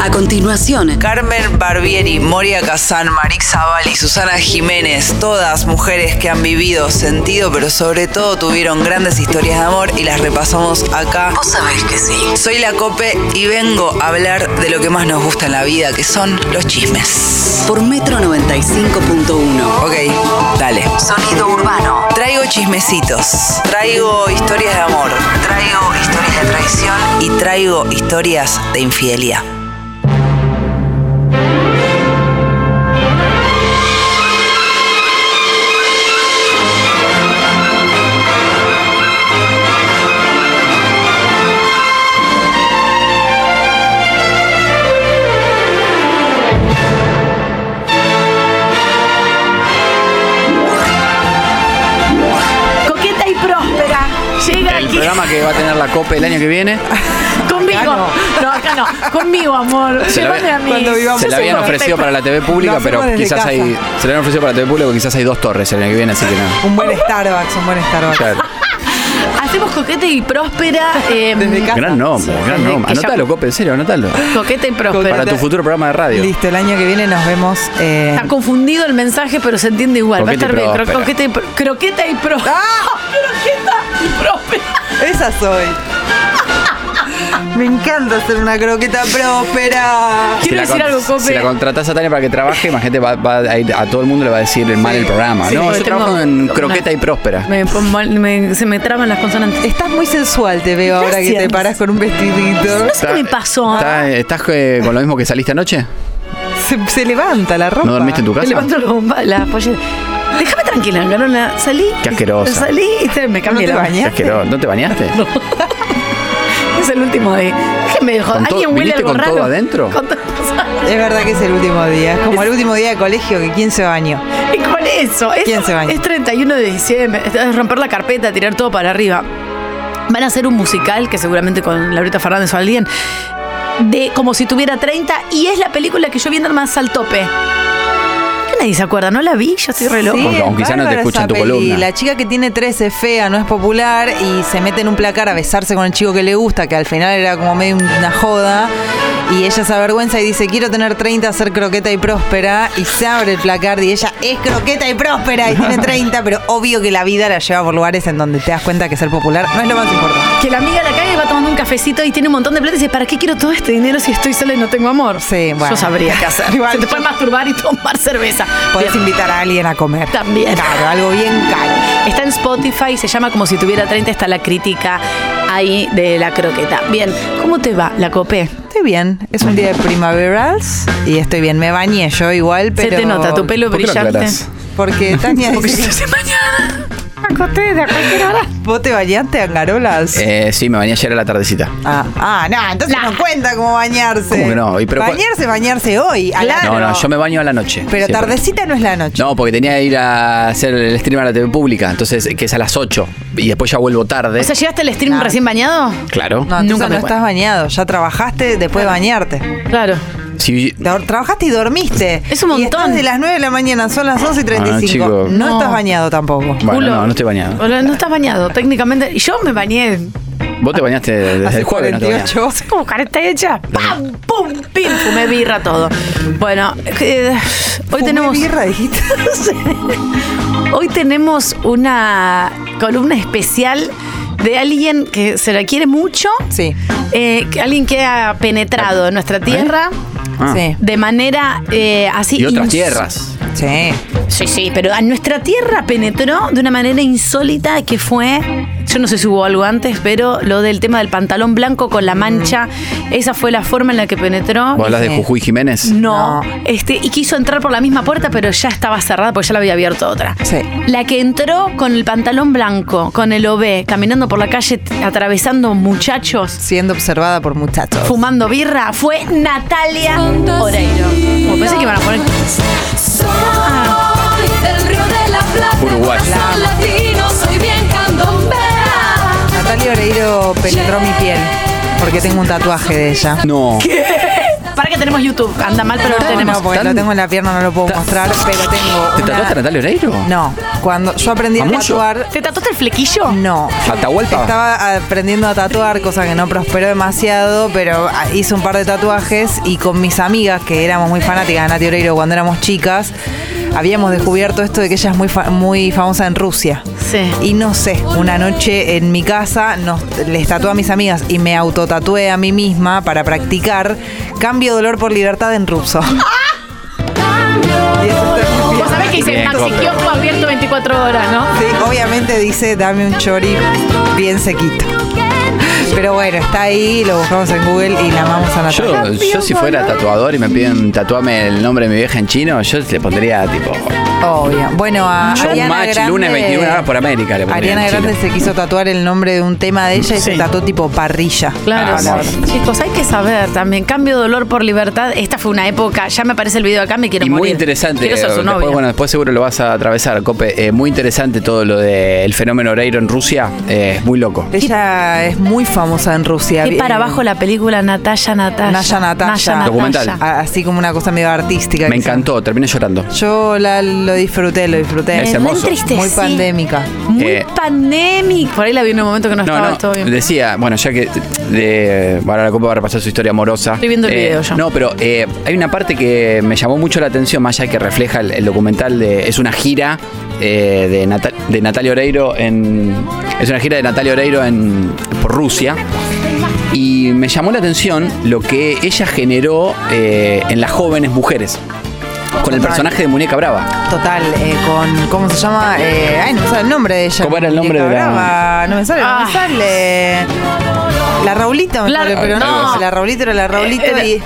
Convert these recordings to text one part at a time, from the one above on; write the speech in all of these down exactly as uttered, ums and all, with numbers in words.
A continuación, Carmen Barbieri, Moria Kazan, Marix Zaval y Susana Jiménez, todas mujeres que han vivido, sentido, pero sobre todo tuvieron grandes historias de amor y las repasamos acá. vos sabés que sí. Soy la Cope y vengo a hablar de lo que más nos gusta en la vida, que son los chismes. Por Metro noventa y cinco punto uno. Ok, dale. Sonido urbano. Traigo chismecitos, traigo historias de amor, traigo historias de traición y traigo historias de infidelidad. Llega el aquí. programa que va a tener la Cope el año que viene. Conmigo. Acá no. no. acá no. Conmigo, amor. Se la, Llévame a mí. cuando vivamos se la habían ofrecido para la T V pública, Lo pero hacemos desde quizás casa. hay. Se la habían ofrecido para la T V pública, pero quizás hay dos torres el año que viene, así que no. Un buen Starbucks, un buen Starbucks. Claro. Hacemos Coqueta y Próspera. Eh, Desde casa. Gran nombre, gran desde nombre. que ya- Anotalo, Cope, en serio, anotalo. Coqueta y Próspera. Para tu futuro programa de radio. Listo, el año que viene nos vemos. Eh, Está confundido el mensaje, pero se entiende igual. Coqueta Va a estar y bien. Cro- Próspera. Coqueta y Pro- Croqueta y Próspera. ¡Ah! Croqueta y Próspera. Esa soy. Me encanta hacer una croqueta próspera. Quiero la decir con- algo, Cope. Si la contratás a Tania para que trabaje, más gente va, va a ir, a todo el mundo le va a decir mal el programa. Sí, no, porque yo tengo trabajo en una- Croqueta y Próspera. Me, me- se me traban las consonantes. Estás muy sensual, te veo ahora que Gracias. te paras con un vestidito. No sé qué me pasó. ¿Estás, estás, eh, con lo mismo que saliste anoche? Se, se levanta la ropa. ¿No dormiste en tu Me casa? levanto la, la pollera. Déjame tranquila, Carola. Salí. Qué asquerosa. Salí y te- me cambié ¿No te la bañaste? Qué asqueroso. ¿No te bañaste? Es el último día. Déjeme de joder. ¿Con todo- ¿Alguien huele viniste algo con raro? todo adentro? Con todo- Es verdad que es el último día. Es como el último día de colegio que quién se bañó. ¿Y con eso? Es, ¿Quién se baña? Es treinta y uno de diciembre. Es romper la carpeta, tirar todo para arriba. Van a hacer un musical, que seguramente con Laurita Fernández o alguien, de como si tuviera treinta, y es la película que yo vi en más al tope. ¿Qué nadie se acuerda? ¿No la vi? Yo estoy re loco. Aunque- es aunque quizá no te bárbara escuchan esa tu peli. columna. La chica que tiene trece es fea, no es popular y se mete en un placar a besarse con el chico que le gusta, que al final era como medio una joda. Y ella se avergüenza y dice, quiero tener treinta, ser croqueta y próspera. Y se abre el placar y ella es croqueta y próspera y tiene treinta, pero obvio que la vida la lleva por lugares en donde te das cuenta que ser popular no es lo más importante. Que la amiga la calle va tomando un cafecito y tiene un montón de plata y dice, ¿para qué quiero todo este dinero si estoy sola y no tengo amor? Sí, bueno. Yo sabría qué hacer. Igual Se te yo- puede masturbar y tomar cerveza. Podés Bien. invitar a alguien a comer. También. Claro, algo bien caro. Está en Spotify, se llama Como si tuviera treinta, está la crítica ahí de la croqueta. Bien, ¿cómo te va la Copé? Estoy bien, es un día de primaverals y estoy bien. Me bañé yo igual, pero... Se te nota, tu pelo ¿Por qué lo brillante. aclarás? Porque Tania Porque dice, se hace mañana. Acosté de a cualquier hora. ¿vos te bañaste, Angarolas? Eh, sí, me bañé ayer a la tardecita. Ah, ah, no, entonces La- no cuenta cómo bañarse. ¿Cómo que no? Y pero cua- bañarse, bañarse hoy. a la- Claro. No, no, yo me baño a la noche. Pero siempre. tardecita no es la noche. No, porque tenía que ir a hacer el stream a la T V pública, entonces que es a las ocho y después ya vuelvo tarde. O sea, ¿llegaste al stream No. recién bañado? Claro. No, entonces Nunca me no cuenta. estás bañado. Ya trabajaste después de bañarte. Claro. Si- Tra- Trabajaste y dormiste. Es un Y montón. estás de las nueve de la mañana, son las once y treinta y Ah, cinco. chico. No, No. estás bañado tampoco. Bueno, Culo. no, no estoy bañado. Hola, no estás bañado, técnicamente. Y yo me bañé. Vos te bañaste desde Hace el jueves, no te cuarenta y ocho. bañaste. Como careta hecha. ¡Pam! ¡Pum! ¡Pim! Fumé birra todo. Bueno, eh, hoy Fumé tenemos. birra, dijiste. Hoy tenemos una columna especial de alguien que se la quiere mucho. Sí. Eh, que- alguien que ha penetrado en nuestra tierra Ah. Sí. de manera eh, así. Y otras ins- tierras. Sí. Sí, sí, pero a nuestra tierra penetró de una manera insólita que fue, yo no sé si hubo algo antes, pero lo del tema del pantalón blanco con la mancha, esa fue la forma en la que penetró. ¿Vos hablas de Sí. Jujuy Jiménez? No, No. este, y quiso entrar por la misma puerta, pero ya estaba cerrada porque ya la había abierto otra. Sí. La que entró con el pantalón blanco, con el O B, caminando por la calle, t- atravesando muchachos, Siendo observada por muchachos. fumando birra, fue Natalia Oreiro. Como pensé que iban a poner. Soy del Río de la Plata, Uruguay. corazón latino, soy bien candombera. Natalia Oreiro penetró mi piel porque tengo un tatuaje de ella. No. Para que tenemos YouTube, anda mal, pero lo No, tenemos. no, porque ¿Tan- lo tengo en la pierna, no lo puedo mostrar, pero tengo ¿Te una- tatuaste a Natalia Oreiro? No, Cuando yo aprendí a, ¿A mucho? tatuar... ¿Te tatuaste el flequillo? No. ¿Atahualpa? Estaba aprendiendo a tatuar, cosa que no prosperó demasiado, pero hice un par de tatuajes y con mis amigas, que éramos muy fanáticas de Nati Oreiro cuando éramos chicas, habíamos descubierto esto de que ella es muy, fa- muy famosa en Rusia. Sí. Y no sé, una noche en mi casa nos, les tatué a mis amigas y me autotatué a mí misma para practicar Cambio dolor por libertad en ruso. Y eso está muy bien. Vos sabés que dice Bien, Maxi Cope. Kiosco abierto veinticuatro horas, ¿no? Sí, obviamente dice dame un chori bien sequito. Pero bueno, está ahí, lo buscamos en Google y la amamos a Natalia. Yo, yo si fuera tatuador y me piden tatuarme el nombre de mi vieja en chino, yo le pondría tipo Obvio. Bueno, a Showmatch Ariana Grande, lunes veintiuna horas por América. Le pondría Ariana en Grande Chile. se quiso tatuar el nombre de un tema de ella y Sí. se tatuó tipo parrilla. Claro, Ah, sí. amor. Chicos, hay que saber también. Cambio dolor por libertad. Esta fue una época, ya me aparece el video acá, me quiero Y muy morir. interesante. Quiero ser su después, novia. bueno, después seguro lo vas a atravesar, Cope. Eh, muy interesante todo lo del fenómeno Oreiro en Rusia. Eh, es muy loco. Ella es muy famosa en Rusia. Qué para Eh, abajo la película Natalia Natalia. Naya Natalia. Documental. a- Así como una cosa medio artística. Me que se- encantó, terminé llorando. Yo la, lo disfruté, lo disfruté. Es Me hermoso. reentristecí. Muy pandémica. Muy Eh, pandémica. Por ahí la vi en un momento que no, No, estaba no, todo bien. decía, bueno, ya que de, ahora la Copa va a repasar su historia amorosa. Estoy viendo el Eh, video ya. No, pero eh, hay una parte que me llamó mucho la atención, más allá que refleja el, el documental de. Es una gira eh, de, Nata- de Natalia Oreiro en. Es una gira de Natalia Oreiro en, por Rusia. Y me llamó la atención lo que ella generó eh, en las jóvenes mujeres. Con el Total. personaje de Muñeca Brava. Total, eh, con, ¿cómo se llama? Eh, ay, no me sale el nombre de ella. ¿Cómo era el nombre Muñeca de la- Brava. No me sale, no Ah. me sale. La Raulito me La- sale, pero no. no. La Raulito era la Raulito Eh, y...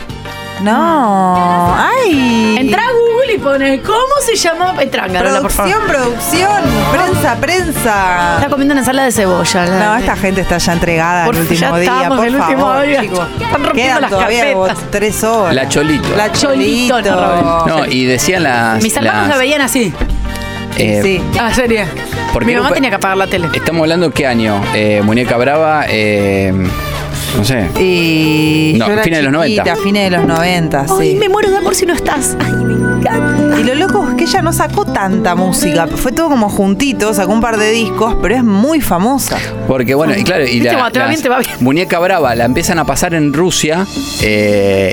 No, ay. Entra a Google y pone, ¿cómo se llama? Entra, Carola, por favor. Producción, producción, prensa, prensa. Está comiendo una ensalada de cebolla. la- No, esta gente está ya entregada Por- el último ya día, estamos por en el último favor, día. chicos. Están rompiendo Quedan las todavía carpetas. como tres horas. La Cholito. La Cholito. Cholito, no, No, y decían las. Mis hermanos las- la veían así. eh, Sí. Ah, serio. ¿Por Mi qué mamá no- tenía que apagar la tele. Estamos hablando qué año. Eh, Muñeca Brava, eh, no sé. Y No, yo era fines de los chiquita, noventa. fines de los noventa, Ay, sí. me muero de amor si no estás. Ay, me encanta. Y lo loco es que ella no sacó tanta música. Fue todo como juntito, sacó un par de discos, pero es muy famosa. Porque bueno, y claro, y Viste, la, cuando te va las- bien, te va bien. Muñeca Brava la empiezan a pasar en Rusia eh,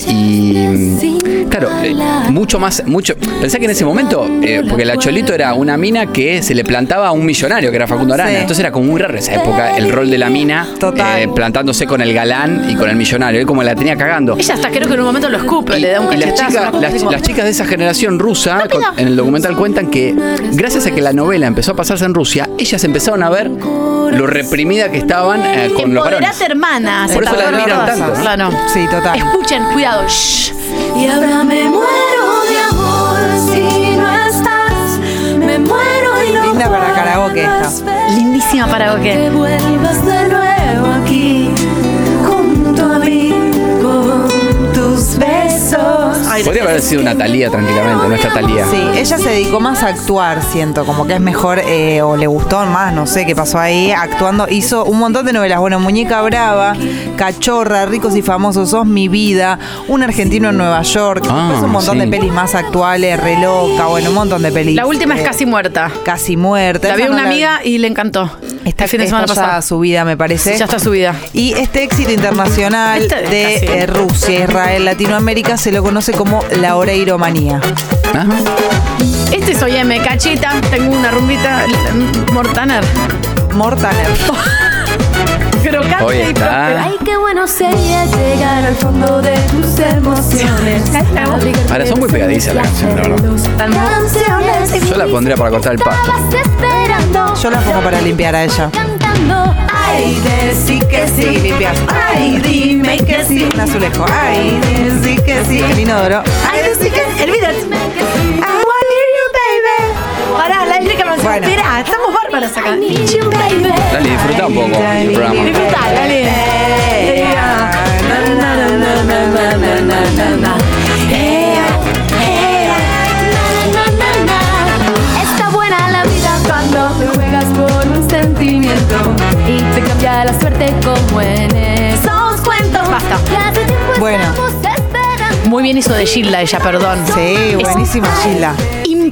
y claro, eh, mucho más, mucho. Pensá que en ese momento, eh, porque la Cholito era una mina que se le plantaba a un millonario que era Facundo Arana, Sí. entonces era como muy raro esa época el rol de la mina, Total. eh, plantándose con el galán y con el millonario, él como la tenía cagando. Ella hasta creo que en un momento lo escupe, le da un Y las cachetazo. chicas, una cosa las, así como- las chicas de esa generación rusa, Rápido. con- en el documental cuentan que gracias a que la novela empezó a pasarse en Rusia, ellas empezaron a ver lo reprimida que estaban eh, con los varones. Empoderate, hermana. Por se eso la tardó admiran todas. tanto, ¿no? Claro. Sí, total. Escuchen, cuidado. Shh. Y ahora me muero de amor si no estás. Me muero y no Linda para puedo karaoke esta. más ver Lindísima para que que. vuelvas de nuevo aquí junto a mí con tus besos. Podría haber sido una Thalía tranquilamente, no esta Thalía. Sí, ella se dedicó más a actuar, siento, como que es mejor, eh, o le gustó más, no sé qué pasó ahí, actuando. Hizo un montón de novelas, bueno, Muñeca Brava, Cachorra, Ricos y Famosos, Sos mi vida, Un argentino en Nueva York, Ah, después un montón sí. de pelis más actuales, Re loca, bueno, un montón de pelis. La última es Eh, Casi Muerta. Casi muerta. La Esa vio no una la- amiga y le encantó. Está, el fin de está semana ya pasado. subida, me parece. Ya está subida. Y este éxito internacional Esta es de casi- eh, Rusia, Israel, Latinoamérica se lo conoce como la Oreiromanía. Ajá. Este soy M, cachita. Tengo una rumbita mm, Mortaner. Mortaner. Crocante Hoy y está. próspera. Ay, qué bueno sería llegar al fondo de tus emociones. Ahora son muy pegadizas las canciones, la verdad. Canciones. Yo la pondría para cortar el pasto. Estabas esperando. Yo la pongo para limpiar a ella. Cantando. Ay, decí que sí. limpias. Ay, dime que sí. Un azulejo. Ay, sí que sí. El inodoro. Ay, sí que. El video. I want you, baby. Pará, la lírica me Bueno. espera. Estamos bárbaras acá. Need you, baby. Dale, disfruta un poco el programa. Disfrutá, dale. Na, na, na. Está buena la vida cuando te juegas por un sentimiento y te cambia la suerte como en esos cuentos. Basta. Que hace tiempo Bueno. estamos esperando. Muy bien hizo de Gilda ella, perdón. Sí, Es buenísima Gilda. impresionante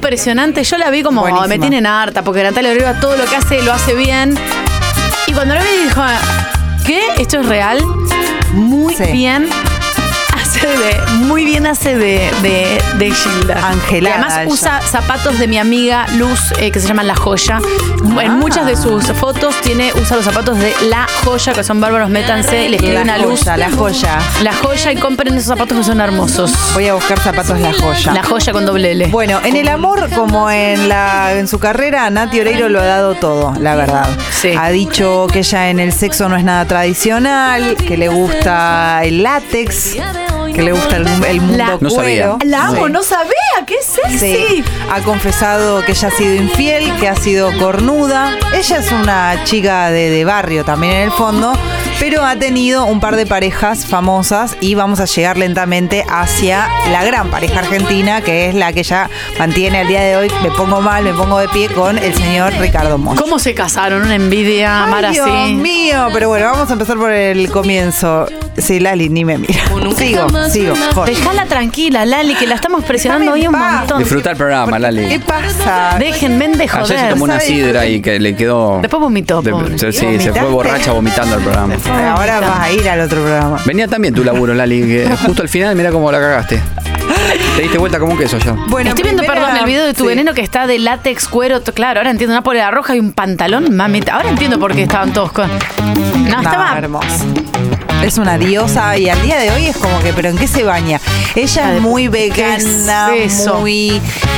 impresionante. Yo la vi como, Buenísima. me tienen harta, porque Natalia Oreiro todo lo que hace, lo hace bien. Y cuando la vi, dijo, ¿qué? ¿Esto es real? Muy Sí. bien. Hace de, muy bien hace de, de, de Gilda. Angelada Y además ella. usa zapatos de mi amiga Luz, eh, que se llaman La Joya. Ah. En muchas de sus fotos tiene, usa los zapatos de La Joya, que son bárbaros, métanse, y le escribe La una luz. joya, la joya. La Joya, y compren esos zapatos que son hermosos. Voy a buscar zapatos La Joya. La Joya con doble L. Bueno, en el amor, como en la en su carrera, Nati Oreiro lo ha dado todo, la verdad. Sí. Ha dicho que ella en el sexo no es nada tradicional, que le gusta el látex, que le gusta el, el mundo La- No cuero. sabía. La amo, Sí. no sabía, qué sexy. Sí, ha confesado que ella ha sido infiel, que ha sido cornuda. Ella es una chica de, de barrio también en el fondo, pero ha tenido un par de parejas famosas y vamos a llegar lentamente hacia la gran pareja argentina, que es la que ya mantiene al día de hoy. Me pongo mal, me pongo de pie con el señor Ricardo Montt. ¿Cómo se casaron? Una envidia, amar Ay, Dios así. mío, pero bueno, vamos a empezar por el comienzo. Sí, Lali, ni me mira. Sigo, sigo. Jorge. Dejala tranquila, Lali, que la estamos presionando Déjame hoy en un paz. montón. Disfruta el programa, ¿Qué Lali. pasa? Déjenme de Ayer se joder. tomó una ¿sabes? sidra y que le quedó. Después vomitó, de- pobre. sí, se ¿Vomitaste? fue borracha vomitando el programa. Ahora vas a ir al otro programa. Venía también tu laburo, Lali, que justo al final, mira cómo la cagaste. Te diste vuelta como un queso ya. Bueno, Estoy viendo, primera- perdón, el video de tu sí. veneno que está de látex, cuero. t- Claro, ahora entiendo. Una polera roja y un pantalón, mamita. Ahora entiendo por qué estaban todos con. No, No, estaba. hermosa. Es una diosa y al día de hoy es como que, ¿pero en qué se baña? Ella es muy vegana, ¿Qué es eso? muy...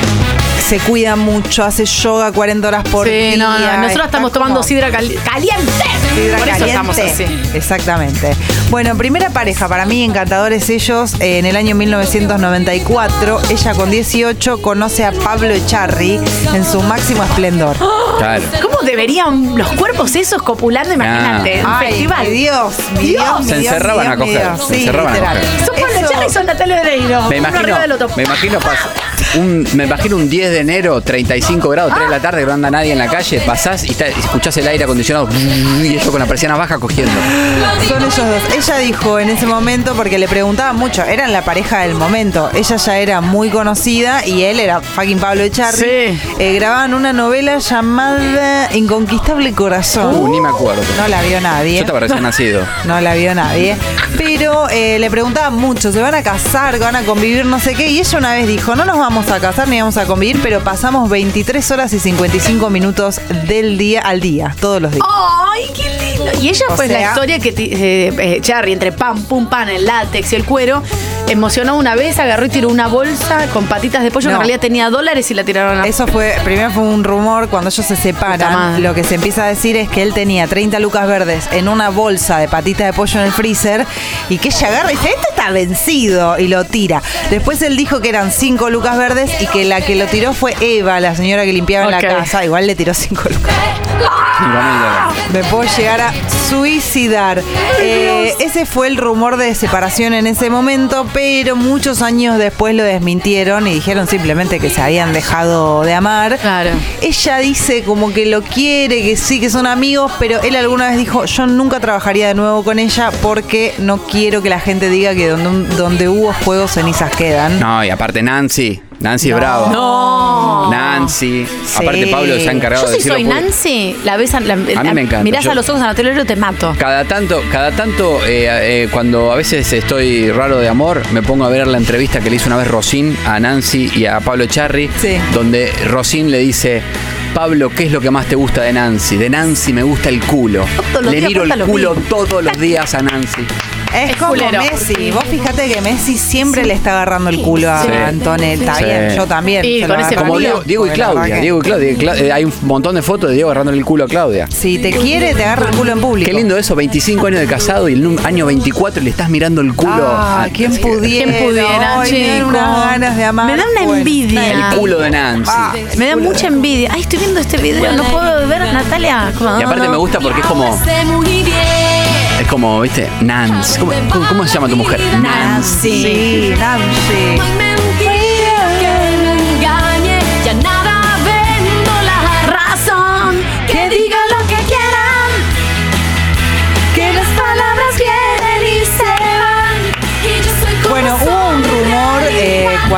Se cuida mucho, hace yoga cuarenta horas por Sí, día. no, no. Nosotros está estamos tomando como- sidra cali- caliente. Sidra Por eso caliente. estamos así. Exactamente. Bueno, primera pareja, para mí encantadores ellos. eh, en el año mil novecientos noventa y cuatro, ella con dieciocho conoce a Pablo Echarri en su máximo esplendor. Claro. ¿Cómo deberían los cuerpos esos copulando? Imagínate, un Ay, festival. mi Dios, mi Dios, mi Se Dios, encerraban mi a Dios, mi coger, Dios. se Sí, encerraban a literal. coger. Son Pablo Eso- Echarri y son Natalia Oreiro. Me Uno imagino, arriba del otro. me imagino pasa- un, me imagino un diez de enero, treinta y cinco grados, tres de la tarde, que no anda nadie en la calle, pasás y, está- y escuchás el aire acondicionado y ellos con la persiana baja cogiendo. Son ellos dos. Ella dijo en ese momento, porque le preguntaban mucho, eran la pareja del momento. Ella ya era muy conocida y él era fucking Pablo Echarri. Sí. Eh, grababan una novela llamada Inconquistable Corazón. Uh, ni me acuerdo. No la vio nadie. Yo estaba recién nacido. No la vio nadie. Pero eh, le preguntaban mucho, ¿se van a casar? ¿Van a convivir? No sé qué. Y ella una vez dijo, no nos vamos a casar ni vamos a convivir, pero pasamos veintitrés horas y cincuenta y cinco minutos del día al día, todos los días. ¡Ay, qué lindo! Y ella, O pues, la sea- historia que ti- eh, eh, Charry, entre pam, pum, pan, el látex y el cuero, emocionó una vez, agarró y tiró una bolsa con patitas de pollo, que No. en realidad tenía dólares y la tiraron a... Eso fue, primero fue un rumor, cuando ellos se Puta separan, madre. lo que se empieza a decir es que él tenía treinta lucas verdes en una bolsa de patita de pollo en el freezer y que ella agarra y dice, este está vencido y lo tira. Después él dijo que eran cinco lucas verdes y que la que lo tiró fue Eva, la señora que limpiaba en Ok. la casa, igual le tiró cinco lucas. cinco mil dólares. Me puedo llegar a suicidar. Eh, ese fue el rumor de separación en ese momento, pero muchos años después lo desmintieron y dijeron simplemente que se habían dejado de amar. Claro. Ella dice como que lo quiere, que sí, que son amigos, pero él alguna vez dijo, yo nunca trabajaría de nuevo con ella porque no quiero que la gente diga que donde, donde hubo fuego cenizas quedan. No, y aparte Nancy. Nancy es brava. ¡No! Nancy. Sí. Aparte Pablo se ha encargado Yo de si decirlo soy público. Nancy, la ves a, la, A mí me encanta. mirás Yo- a los ojos a Natalia Oreiro, te mato. Cada tanto, cada tanto eh, eh, cuando a veces estoy raro de amor, me pongo a ver la entrevista que le hizo una vez Rosín a Nancy y a Pablo Echarri, Sí. donde Rosín le dice, Pablo, ¿qué es lo que más te gusta de Nancy? De Nancy me gusta el culo. Todos los Le días miro cuenta el lo culo mismo. todos los días a Nancy. Es, Es como culero. Messi. Vos fíjate que Messi siempre le está agarrando el culo a Sí. Antonella. Está Sí. bien, yo también. Y se con lo ese agarro. Como María. Diego, Diego y Porque la verdad Claudia. que- Diego y Claudia. Cla- eh, hay un montón de fotos de Diego agarrándole el culo a Claudia. Si te quiere, te agarra el culo en público. Qué lindo eso, veinticinco años de casado y el num- año veinticuatro le estás mirando el culo. Ah, a- ¿quién así- pudiera? ¿Quién pudiera, Ay, me dan chico? unas ganas de amar. Me da una Bueno, envidia. El culo de Nancy. Ah, Me da mucha envidia. Ay, estoy viendo este video, no puedo ver, Natalia. Como, Y aparte no, me gusta porque es como, es como, viste, Nancy. ¿Cómo, cómo- cómo se llama tu mujer? Nancy. Sí, Nancy. Ya nada vendo la razón. Que digan lo que quieran. Que las palabras vienen y se van. Y yo soy como Bueno, soy. hubo un rumor eh, cuando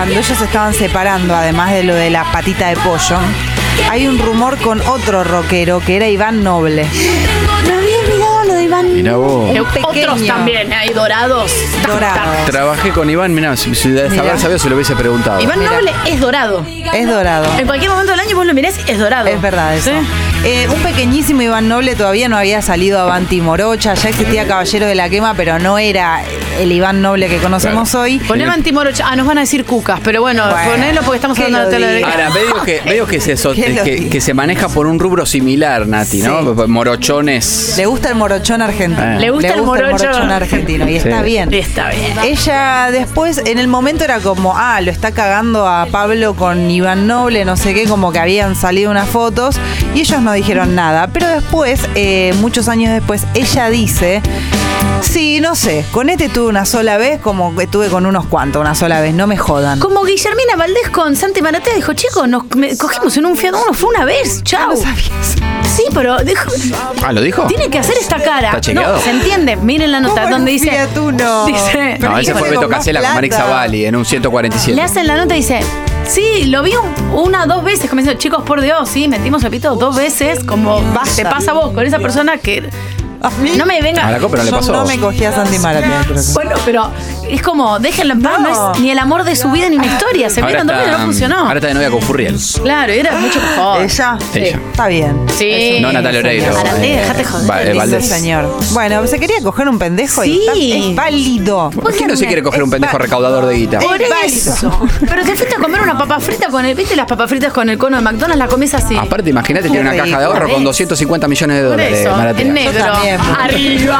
cuando ellos se estaban separando, además de lo de la patita de pollo, hay un rumor con otro rockero que era Iván Noble. ¿No habías mirado lo de Iván? Mirá vos. Eh, pequeño. Otros también, hay dorados. Dorado. Trabajé con Iván, mirá, si, si de Mirá. haber sabido se lo hubiese preguntado. Iván Mira. Noble es dorado. Es dorado. En cualquier momento del año vos lo mirás y es dorado. Es verdad eso. ¿Sí? Eh, un pequeñísimo Iván Noble todavía no había salido Avanti Morocha, ya existía Caballero de la Quema, pero no era el Iván Noble que conocemos Claro. hoy. Poneme Antimorocha. Ah, nos van a decir cucas, pero bueno, Bueno, ponelo porque estamos que hablando lo de tele. diga. Ahora, medio que, medio que, se, so- ¿Qué lo que, digo? que se maneja por un rubro similar, Nati, ¿no? Sí. Morochones. Le gusta el morochón argentino. Eh. Le gusta el morocho argentino y Sí. está bien. Sí, está bien. Ella después, en el momento era como, ah, lo está cagando a Pablo con Iván Noble, no sé qué, como que habían salido unas fotos y ellos no dijeron nada. Pero después, eh, muchos años después, ella dice, sí, no sé, con este tuve una sola vez, como que tuve con unos cuantos, una sola vez, no me jodan. Como Guillermina Valdés con Santi Maratea dijo, chicos, nos me- cogimos en un Fiat Uno, fue una vez, chau. No sabías. Sí, pero dijo, Ah, ¿lo dijo? tiene que hacer esta cara. ¿Está chequeado? No, se entiende. Miren la nota ¿Cómo donde en un dice. Fiat Uno? Dice. No, ese Pero fue con Beto más Casella con Marix plata. Zavalli en un ciento cuarenta y siete. Le hacen la nota y dice, sí, lo vi un- una, dos veces, como diciendo, chicos, por Dios, sí, metimos el pito dos veces, como Basta. te pasa a vos con esa persona que A mí, no me venga. A la copa no le yo pasó. no me cogí a Santi Maratea, creo que. Bueno, pero es como, déjenlo en paz, no. No. es ni el amor de su vida ni una historia. Se Ahora vieron dos veces, no funcionó. ahora está de novia con Furriel. Claro, y era mucho mejor. ¿Ella? Ella. Está bien. Sí. No Natalia Oreiro. Arate, eh, dejate joder. Va- eh, Lindo Valdés. señor. Bueno, se quería coger un pendejo y Sí. está- es válido. ¿Por qué no se quiere coger un pendejo recaudador de guita? Por Es eso. Pero te fuiste a comer una papa frita con el, ¿viste las papas fritas con el cono de McDonald's? La comés así. Aparte, imagínate, tiene una Qué caja de ridículo. ahorro con doscientos cincuenta millones de Por dólares. eso, Maratea. en negro. Yo también. Arriba.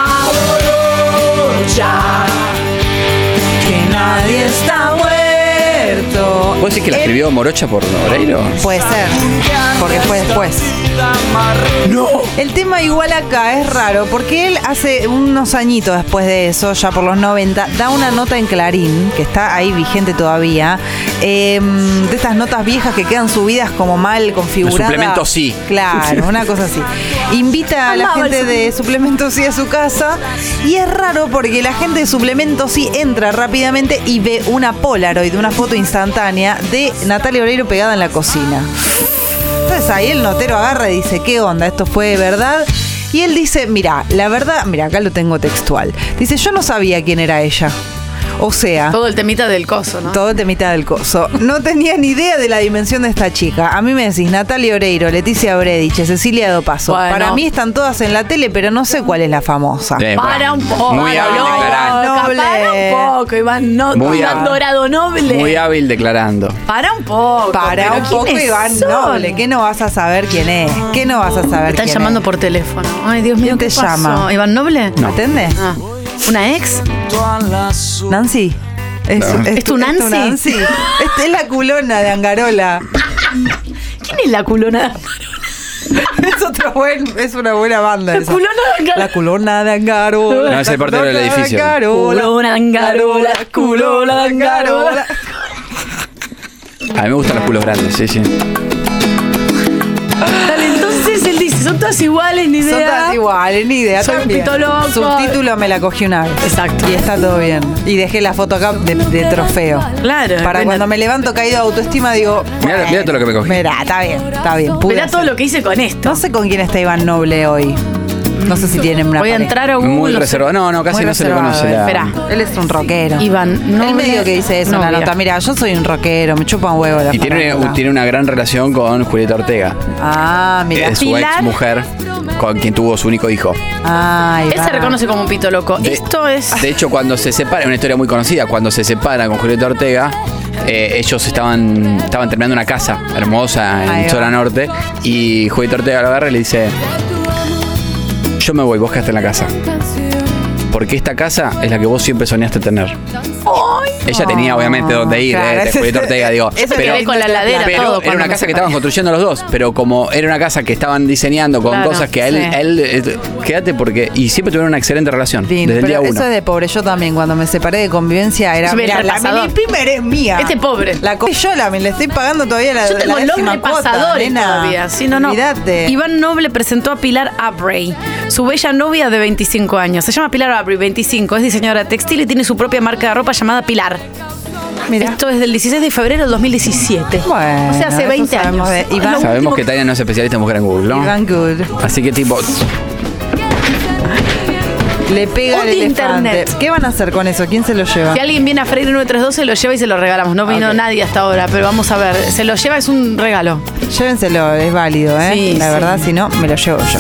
Que nadie está muerto. ¿Vos decís que la Él- escribió Morocha por Oreiro? Puede ser, porque fue después. No. El tema igual acá es raro, porque él hace unos añitos después de eso, ya por los noventa, da una nota en Clarín, que está ahí vigente todavía, eh, de estas notas viejas que quedan subidas como mal configuradas. El suplemento sí. Claro, una cosa así. Invita a la Amaba el gente de Suplemento Sí a su casa y es raro porque la gente de Suplemento Sí entra rápidamente y ve una Polaroid, una foto instantánea de Natalia Oreiro pegada en la cocina. Entonces ahí el notero agarra y dice, ¿qué onda? ¿Esto fue verdad? Y él dice, mira, la verdad, mira, acá lo tengo textual. Dice, yo no sabía quién era ella. O sea, Todo el temita del coso, ¿no? todo temita del coso. No tenía ni idea de la dimensión de esta chica. A mí me decís Natalia Oreiro, Leticia Brediche, Cecilia Dopaso. Bueno. Para mí están todas en la tele, pero no sé cuál es la famosa. Eh, Para un poco. Muy hábil loca, declarando. Noble. Para un poco, Iván, no, Muy Iván hábil. Dorado Noble. Muy hábil declarando. Para un poco. Para pero un poco, ¿quiénes Iván son? Noble. ¿Qué no vas a saber quién es? ¿Qué no vas a saber Me están quién llamando es? por teléfono. Ay, Dios mío, ¿Quién te ¿qué pasó? llama? ¿Iván Noble? No. ¿Atende? Ah, ¿una ex? ¿Nancy? Es, No. ¿Es tu Nancy? Esta es la culona de Angarola. ¿Quién es la culona? Es otro buen, es una buena banda. La esa. culona de Angarola. La culona de Angarola. No, es el portero del La culona de edificio. Angarola. Culona de Angarola, culona de Angarola. A mí me gustan los culos grandes, sí, sí. Dale, entonces él dice, son todas iguales, ni idea. Son todas iguales, ni idea. Soy un también. pito loco. Subtítulo me la cogí una vez. Exacto. Y está todo bien. Y dejé la foto acá de, de trofeo. Claro. Para bueno, cuando me levanto caído de autoestima digo. Mirá- mirá todo lo que me cogí. Mirá, está bien, está bien. pude Mirá todo hacer. lo que hice con esto. No sé con quién está Iván Noble hoy. No sé si tienen una Voy a pareja. entrar a Google. Muy no sé. reservado. No, no, casi Muy no se le reservado, conoce eh. la... Esperá. Él es un rockero. Iván, no El medio que dice eso en la nota. Mira, yo soy un rockero, me chupa un huevo la Y tiene, farándula. tiene una gran relación con Julieta Ortega. Ah, mira. Es su Pilar. ex mujer con quien tuvo su único hijo. Ay, Él se reconoce como un pito loco. De- Esto es. De hecho, cuando se separa, es una historia muy conocida, cuando se separa con Julieta Ortega, eh, ellos estaban, estaban terminando una casa hermosa Ahí en va. Zona Norte y Julieta Ortega lo agarra y le dice, yo me voy, vos quedaste en la casa. Porque esta casa es la que vos siempre soñaste tener. Ella tenía obviamente dónde ir, Claro, eh, de ese- Julieta Ortega, digo. eso Pero- quedé con la heladera, pero todo, era cuando una me casa que separé. estaban construyendo los dos, pero como era una casa que estaban diseñando con Claro, cosas que a él, sí. a él eh, quédate porque. Y siempre tuvieron una excelente relación. Lindo, desde el día pero uno. eso es de pobre. Yo también, cuando me separé de convivencia, era. Sí, el Mira, la repasador. mi primer es mía. Este pobre. La co- yo la, me le estoy pagando todavía la Yo tengo la los décima cuota, repasadores nena. todavía. Sí, no, no. Olvídate. Iván Noble presentó a Pilar Abrey, su bella novia de veinticinco años. Se llama Pilar Abrey, veinticinco. Es diseñadora textil y tiene su propia marca de ropa llamada Pilar. Mira. Esto es del dieciséis de febrero del dos mil diecisiete. Bueno, o sea, hace eso veinte sabemos años. de Iván. Es lo Sabemos último que Tania no es especialista en buscar en Google, ¿no? Iván Good. Así que tipo, Le pega Un el elefante. internet. ¿Qué van a hacer con eso? ¿Quién se lo lleva? Si alguien viene a Freire nueve tres dos, se lo lleva y se lo regalamos. No vino Ok. nadie hasta ahora, pero vamos a ver. Se lo lleva, es un regalo. Llévenselo, es válido, ¿eh? Sí, La sí. verdad, si no, me lo llevo yo.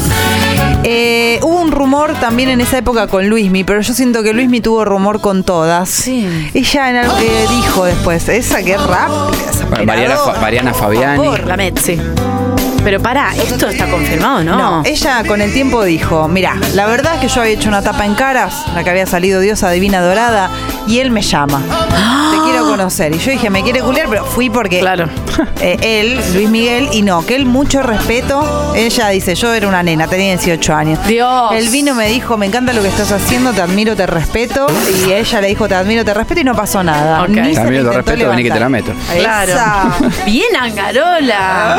Eh, hubo un rumor también en esa época con Luismi, pero yo siento que Luismi tuvo rumor con todas. Sí. Ella en algo que dijo después, esa que es rápida, esa bueno, Mariana, Fa- operadora, Mariana por Fabiani. favor. La Met, sí. Pero pará, esto está confirmado, ¿no? No, ella con el tiempo dijo, mira, la verdad es que yo había hecho una tapa en Caras, la que había salido Diosa Divina Dorada, y él me llama. Te quiero conocer. Y yo dije, me quiere culiar, pero fui porque Claro. eh, él, Luis Miguel, y no, que él mucho respeto. Ella dice, yo era una nena, tenía dieciocho años. Dios. Él vino, me dijo, me encanta lo que estás haciendo, te admiro, te respeto. Y ella le dijo, te admiro, te respeto, y no pasó nada. Ok. Ni Te se le admiro, te intentó respeto, vení que te la levantar. meto. Claro. Esa. Bien, Angarola.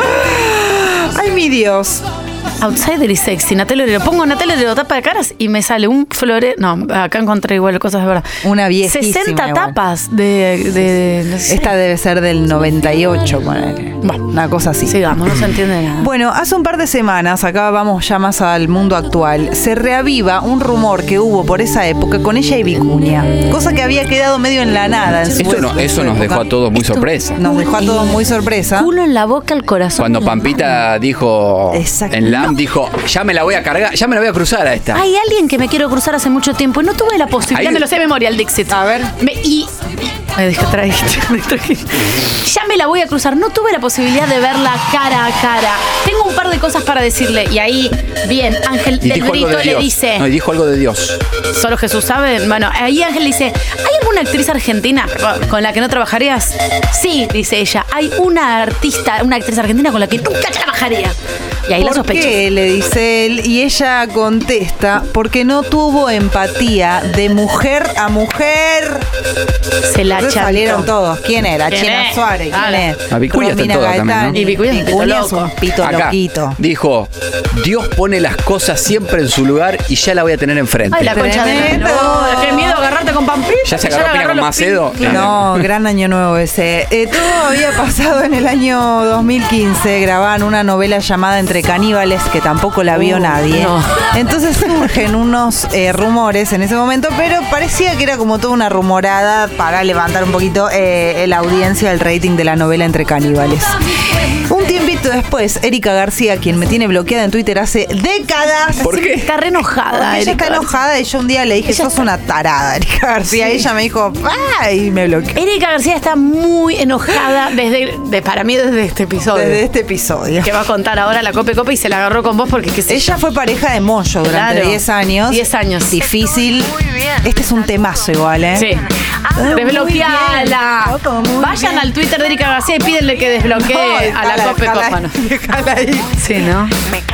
Ay, mi Dios. Outsider y sexy. Natalia Oreiro. Pongo Natalia Oreiro tapa de caras y me sale un flore. No, acá encontré igual cosas de verdad. Una viejísima sesenta igual. tapas de. de, de- no sé. Esta debe ser del noventa y ocho, ponele. Bueno. Una cosa así. Sigamos, no se entiende nada. Bueno, hace un par de semanas, acá vamos ya más al mundo actual, se reaviva un rumor que hubo por esa época con ella y Vicuña. Cosa que había quedado medio en la nada. En su Eso, no- en eso su nos época. dejó a todos muy sorpresa. Nos dejó a todos muy sorpresa. Culo en la boca, el corazón. Cuando en la Pampita dijo Exacto. en LAM, dijo, ya me la voy a cargar, ya me la voy a cruzar a esta. Hay alguien que me quiero cruzar hace mucho tiempo y no tuve la posibilidad, Ahí- me lo sé de memoria, el Dixit. A ver. Me- y. Me distrajiste, me distrajiste. Ya me la voy a cruzar. No tuve la posibilidad de verla cara a cara. Tengo un par de cosas para decirle. Y ahí, bien, Ángel Y del dijo algo Brito de le Dios. dice. No, y dijo algo de Dios. Solo Jesús sabe. Bueno, ahí Ángel le dice: ¿hay alguna actriz argentina con la que no trabajarías? Sí, dice ella. Hay una artista, una actriz argentina con la que nunca trabajaría. Y ahí la ¿Por sospecho. qué? Le dice él. Y ella contesta, porque no tuvo empatía de mujer a mujer. Se la Entonces chantó. salieron todos. ¿Quién era? ¿Quién China es? Suárez. ¿Quién Dale. es? Ah, Vicuña está en Romina todas también, ¿no? Gaetani. Y Vicuña es un pito Vicuña es loco. un pito Acá loquito. dijo, Dios pone las cosas siempre en su lugar y ya la voy a tener enfrente. Ay, la concha de Tremendo. no, qué miedo agarrarte con Pampita. ¿Ya se que agarró le Pina con los Macedo? pin- No, gran año nuevo ese. Eh, todo había pasado en el año dos mil quince. Grababan una novela llamada Entre Caníbales, que tampoco la vio Uh, nadie. no. Entonces surgen unos eh, rumores en ese momento, pero parecía que era como toda una rumorada para levantar un poquito eh, la audiencia, el rating de la novela Entre Caníbales. Un tiempito después, Erika García, quien me tiene bloqueada en Twitter hace décadas. ¿Por qué? Está re enojada. Porque ella Erika. está enojada y yo un día le dije, sos una tarada, Erika García. Sí. Ella me dijo, ¡ah! Y me bloqueó. Erika García está muy enojada desde, de, para mí desde este episodio. Desde este episodio. Que va a contar ahora la Cope Cope y se la agarró con vos porque qué sé Ella yo. fue pareja de Moyo durante Claro. diez años. diez años. Difícil. Este es un temazo igual, ¿eh? Sí. muy Desbloqueala. bien. Todo muy Vayan bien. al Twitter de Erika García y pídenle que desbloquee No, a la déjala, Cope déjala Copa. ahí, ¿no? déjala ahí. Sí, ¿no?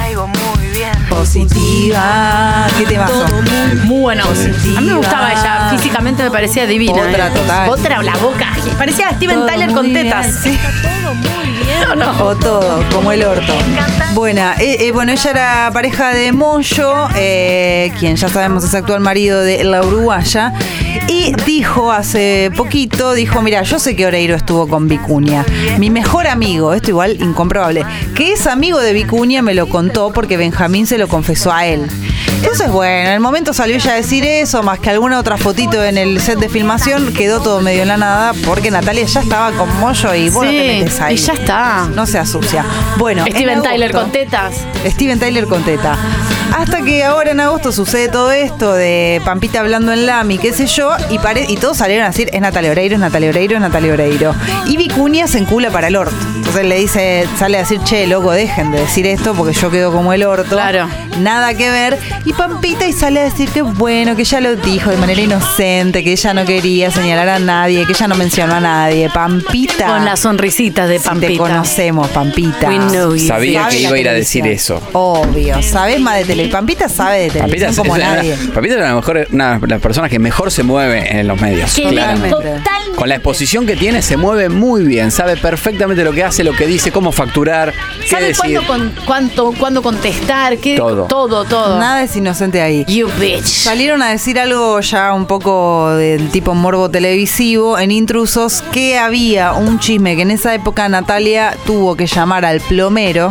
Positiva. ¿Qué temazo? Muy bueno. A mí me gustaba ella. Físicamente me parecía divina. Otra ¿eh? total. Otra, la boca. Parecía Steven Todo Tyler muy con bien, tetas. sí. No, no. O todo, como el orto. Buena, eh, eh, bueno, ella era pareja de Moyo, eh, quien ya sabemos es actual marido de la uruguaya. Y dijo hace poquito, dijo, mira, yo sé que Oreiro estuvo con Vicuña. Mi mejor amigo, esto igual incomprobable, que es amigo de Vicuña me lo contó porque Benjamín se lo confesó a él. Entonces, bueno, en el momento salió ella a decir eso, más que alguna otra fotito en el set de filmación, quedó todo medio en la nada porque Natalia ya estaba con Moyo y vos no te metes ahí. y ya está. No se asucia. Bueno, Steven en Tyler agosto- con tetas. Steven Tyler con teta. Hasta que ahora en agosto sucede todo esto de Pampita hablando en Lami, qué sé yo, y, pare- y todos salieron a decir, es Natalia Oreiro, es Natalia Oreiro, es Natalia Oreiro. Y Vicuña se encula para el orto. Entonces le dice, sale a decir, che, loco, dejen de decir esto porque yo quedo como el orto. Claro. Nada que ver. Y Pampita y sale a decir que bueno, que ella lo dijo de manera inocente, que ella no quería señalar a nadie, que ella no mencionó a nadie. Pampita. Con la sonrisita de Si te Pampita. conocemos, Pampita. We know you. Sabía Sabe que la iba a ir a televisión. decir eso. Obvio, sabes más de televisión. Pampita sabe de Pampita televisión es, como es una, nadie. Pampita es a lo mejor una de las personas que mejor se mueve en los medios. Que claramente. totalmente. Con la exposición que tiene se mueve muy bien, sabe perfectamente lo que hace, lo que dice, cómo facturar, qué ¿Sabe decir. cuándo, con, cuánto, cuándo contestar? Qué, Todo. Todo, todo. Nada es inocente ahí. You bitch. Salieron a decir algo ya un poco del tipo morbo televisivo en Intrusos, que había un chisme que en esa época Natalia tuvo que llamar al plomero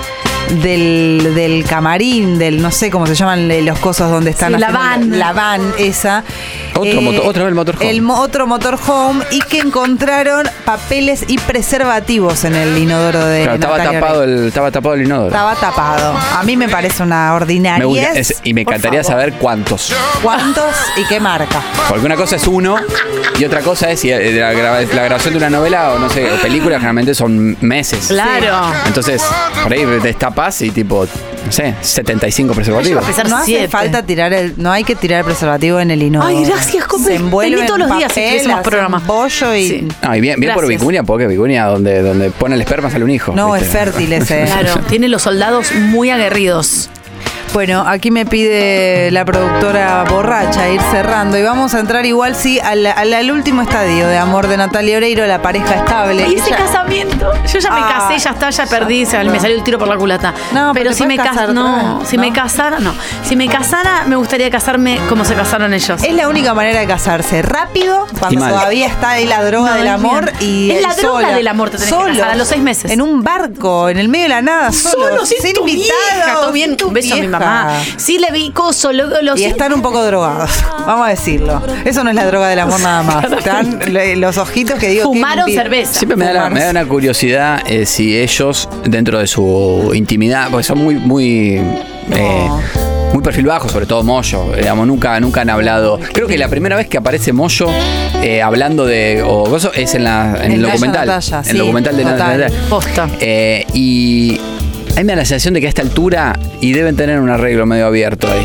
del, del camarín, del no sé cómo se llaman los cosos donde están Sí, la haciendo van. la van esa. Otro moto- otra vez el motorhome. El mo- otro motorhome y que encontraron papeles y preservativos en el inodoro de Claro, estaba Natalia tapado, Oreiro. el, estaba tapado el inodoro. Estaba tapado. A mí me parece una Me ordinariez. gusta, es- y me Por encantaría favor. saber cuántos. ¿Cuántos y qué marca? Porque una cosa es uno y otra cosa es si eh, la, grava- la grabación de una novela o no sé, o película generalmente son meses. Claro. Entonces, por ahí destapas y tipo, no sé, setenta y cinco preservativos. Yo voy a pesar No hace siete. falta tirar el, no hay que tirar el preservativo en el inodoro. Ay, gracias, Cope. Se envuelve Vení todos en los días si papel, tuviésemos hace programa. un bollo y Sí. No, y bien, bien por Gracias. Vicuña, porque Vicuña donde, donde pone el esperma sale un hijo. no ¿viste? es fértil ese. Claro, tiene los soldados muy aguerridos. Bueno, aquí me pide la productora borracha ir cerrando y vamos a entrar igual sí al, al, al último estadio de amor de Natalia Oreiro, la pareja estable. Y ese Ella- casamiento. Yo ya me Ah, casé, ya está, ya perdí, se- me salió el tiro por la culata. No, pero pero te si me puedes casara, casar no, otra vez, si ¿no? me casara, no. Si me casara, me gustaría casarme como se casaron ellos. Es la única manera de casarse rápido, Y cuando mal. todavía está ahí la droga No, del es amor bien. y Es él la droga sola. del amor, te tenés que Solo, casar a los seis meses. En un barco, en el medio de la nada, solo, Solo, sin, tu vieja, todo bien. sin tu Un beso a mi vieja. mamá. Sí le vi coso, lo, lo Y sí- están un poco drogados, vamos a decirlo. Eso no es la droga del amor nada más. Están le- los ojitos que digo. fumaron ¿qué impide? cerveza. Siempre me da, la- me da una curiosidad eh, si ellos, dentro de su intimidad, porque son muy, muy, eh, muy perfil bajo, sobre todo Moyo, digamos, nunca, nunca han hablado. Creo que la primera vez que aparece Moyo eh, hablando de o gozo es en, la, en En el Naya documental. Natalia, en sí, el documental de total. Natalia. Posta. Eh, y a mí me da la sensación de que a esta altura y deben tener un arreglo medio abierto ahí.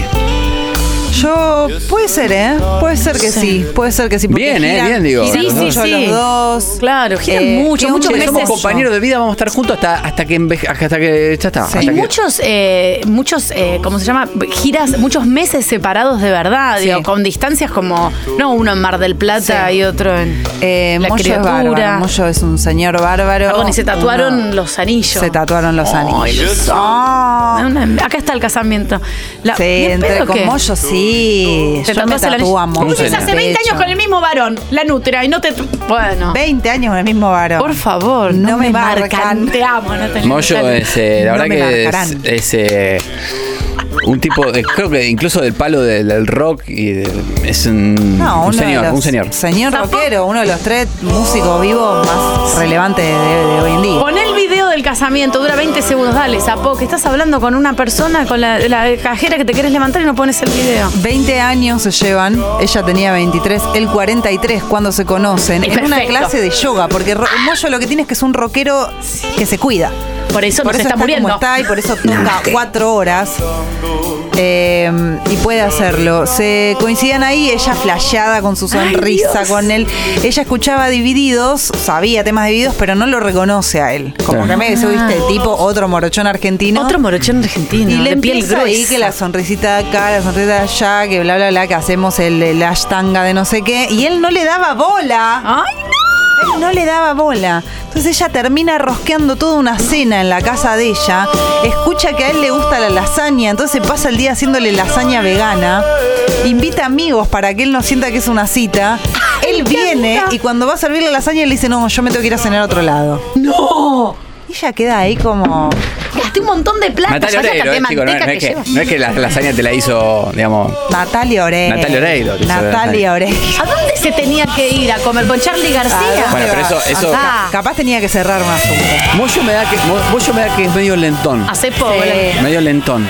Yo, puede ser, ¿eh? Puede ser que sí, puede ser que sí. porque Bien, ¿eh? giran- Bien, digo. giran Sí, sí, mucho sí. los dos. Claro, giran Eh, mucho, que muchos un meses. Somos beso. compañeros de vida, vamos a estar juntos hasta, hasta que enveje- hasta que ya está. Sí. hasta Y que- muchos, eh, muchos, eh, ¿cómo se llama? Giras, muchos meses separados de verdad, Sí. digo, con distancias como, no, uno en Mar del Plata Sí. y otro en Eh, La Moyo es criatura. bárbaro. Moyo es un señor bárbaro. Perdón, y se tatuaron Uno- los anillos. Se tatuaron los Ay, anillos. los- Ah. Una- acá está el casamiento. La- Sí, ¿ni en entre pedo con qué? Moyo, sí. ¿Te Yo me tatuaste el tatúo a anillo? Moyo Vos en hace el veinte pecho. años con el mismo varón, la nutra, y no te... Bueno. veinte años con el mismo varón. Por favor, no, No me me marcan. marcan. Te amo, Natalia. Moyo Natalia. es, eh, la No verdad me que es, marcarán. es, eh, un tipo, de- creo que incluso del palo del, del rock, y de- es un, No, un uno señor, de los, un señor. Señor Zafó. rockero, uno de los tres músicos vivos más relevantes de, de hoy en día. Pon el video del casamiento, dura veinte segundos. Dale, Zapo, que estás hablando con una persona, con la, la cajera que te quieres levantar y no pones el video. veinte años se llevan, ella tenía veintitrés, él cuarenta y tres cuando se conocen, Es en una perfecto. clase de yoga, porque Ro- Moyo lo que tiene es que es un rockero que se cuida. Por eso Por no se eso está, muriendo. como está y por eso toca cuatro horas eh, y puede hacerlo. Se coincidían ahí, ella flasheada con su sonrisa, Dios. con él. Ella escuchaba Divididos, sabía temas Divididos, pero no lo reconoce a él. Como Claro. que me dice, viste, el tipo, otro morochón argentino. Otro morochón argentino, Y le de piel empieza gruesa. ahí que la sonrisita de acá, la sonrisita de allá, que bla, bla, bla, que hacemos el, el hashtanga de no sé qué. Y él no le daba bola. ¡Ay, no! Él no le daba bola. Entonces ella termina rosqueando toda una cena en la casa de ella. Escucha que a él le gusta la lasaña, entonces pasa el día haciéndole lasaña vegana. Invita amigos para que él no sienta que es una cita. Él viene y cuando va a servir la lasaña le dice, no, yo me tengo que ir a cenar a otro lado. ¡No! Y ella queda ahí como... Gasté un montón de plata. Natalia ya Oreiro, la eh, chico, no, manteca no que es que, lleva. no es que la lasaña te la hizo, digamos. Natalia Oreiro. Natalia Oreiro, te hizo la Natalia lasaña. Oreiro. ¿A dónde se tenía que ir? ¿A comer con Charlie García? Ah, Bueno, pero eso- eso- Ah, Capaz tenía que cerrar un asunto. Moyo me da que, Mo- Moyo me da que es medio lentón. hace poco. Sí. Medio lentón.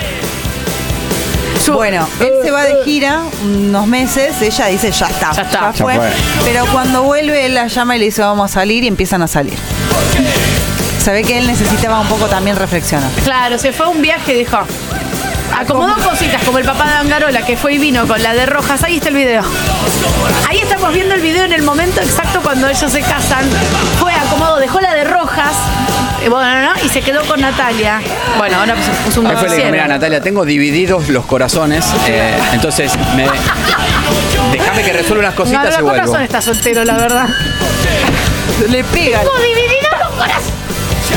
Bueno, él se va de gira unos meses, ella dice, ya está, Ya está. Ya fue. fue. Pero cuando vuelve, él la llama y le dice, vamos a salir, y empiezan a salir. Se ve que él necesitaba un poco también reflexionar. Claro, se fue a un viaje y dijo. Acomodó cositas como el papá de Angarola que fue y vino con la de Rojas. Ahí está el video. Ahí estamos viendo el video en el momento exacto cuando ellos se casan. Fue, acomodó, dejó la de Rojas. eh, Bueno, ¿no? Y se quedó con Natalia. Bueno, ahora se puso un Ahí fue le dijo, noticiero. mira Natalia, tengo divididos los corazones, eh, entonces me, déjame que resuelva unas cositas Gabriela, y con vuelvo. razón está soltero, la verdad. Le pega. Tengo divididos los corazones.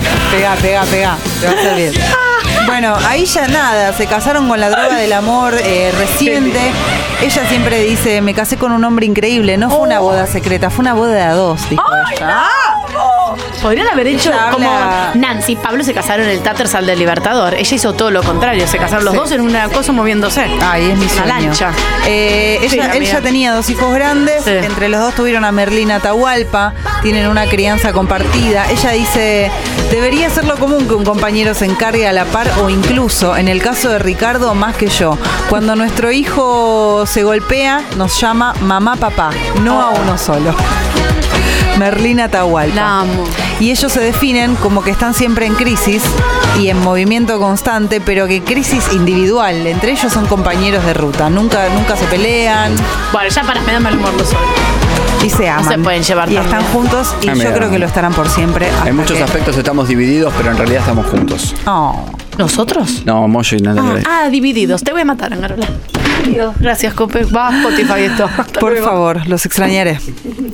Pegá, pegá, pegá. Te va a hacer bien. Bueno, ahí ya nada, se casaron con la droga del amor eh, reciente. Ella siempre dice, me casé con un hombre increíble. No fue una boda secreta, fue una boda de a dos, dijo ella. Podrían haber hecho Ella como habla- Nancy y Pablo se casaron en el Tattersall del Libertador. Ella hizo todo lo contrario, se casaron los Sí. dos en una cosa moviéndose. Ay, es mi Una sueño. lancha. Eh, Sí, ella, él amiga. ya tenía dos hijos grandes. Sí. Entre los dos tuvieron a Merlina Atahualpa. Tienen una crianza compartida. Ella dice, debería ser lo común que un compañero se encargue a la par o incluso, en el caso de Ricardo, más que yo. Cuando nuestro hijo se golpea, nos llama mamá papá, no a uno solo. Merlina Atahualpa. La amo. Y ellos se definen como que están siempre en crisis y en movimiento constante, pero que crisis individual. Entre ellos son compañeros de ruta. Nunca, nunca se pelean Bueno, ya para me da mal humor los hoy. y se aman. se pueden llevar y tan están bien. juntos y Ah, mira. yo creo que lo estarán por siempre. hasta En muchos que- aspectos estamos divididos, pero en realidad estamos juntos. Oh. ¿Nosotros? No, Moyo y Natalia. Ah, ah, divididos. Te voy a matar, Angarola. Gracias, Cope. Va a Spotify esto. Hasta Por luego. favor, los extrañaré.